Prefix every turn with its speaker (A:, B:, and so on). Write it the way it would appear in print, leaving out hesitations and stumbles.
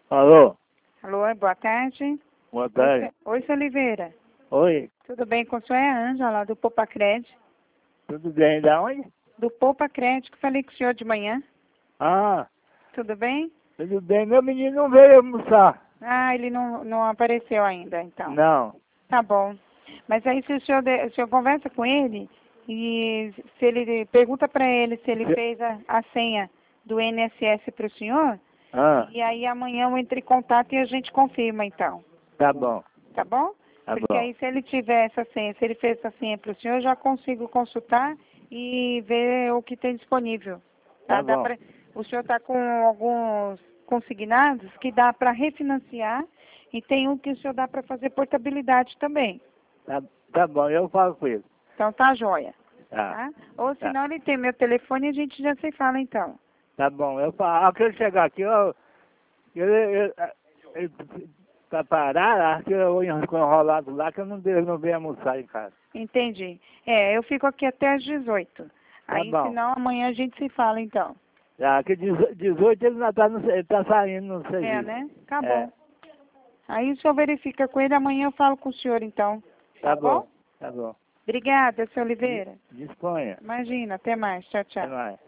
A: Alô?
B: Alô, boa tarde.
A: Boa tarde.
B: Oi, seu Oliveira.
A: Oi,
B: Tudo bem com o senhor? É a Ângela, do Poupa Crédito.
A: tudo bem? Da onde?
B: Do Poupa Crédito, que falei com o senhor de manhã.
A: Ah,
B: Tudo bem?
A: tudo bem. Meu menino não veio almoçar.
B: Ah, ele não apareceu ainda, então.
A: Não.
B: Tá bom. Mas aí se o senhor, o senhor conversa com ele e se ele pergunta para ele se ele fez a senha do INSS para o senhor,
A: Ah,
B: e aí amanhã eu entro em contato e a gente confirma, então.
A: tá bom.
B: Tá bom?
A: Tá
B: Porque
A: bom.
B: aí se ele tiver essa senha, se ele fez essa senha para o senhor, eu já consigo consultar e ver o que tem disponível.
A: Tá
B: Dá
A: bom.
B: o senhor está com alguns consignados que dá para refinanciar e tem um que o senhor dá para fazer portabilidade também.
A: Tá bom, eu falo com ele.
B: Então tá joia.
A: Tá.
B: Tá? Ou
A: Tá.
B: senão ele tem meu telefone e a gente já se fala então.
A: Tá bom, eu falo. Ao que ele chegar aqui, ele tá parado, acho que eu vou enrolado lá, que eu não venho almoçar em casa.
B: Entendi. Eu fico aqui até às 18.
A: Tá
B: Aí
A: bom.
B: senão amanhã a gente se fala então.
A: Já que 18 ele não tá, ele tá saindo no serviço.
B: É, né? Tá
A: É.
B: bom. Aí o senhor verifica com ele, amanhã eu falo com o senhor então.
A: Tá bom. Tá bom.
B: Obrigada, seu Oliveira.
A: Disponha.
B: Imagina, até mais. Tchau, tchau.
A: Até mais.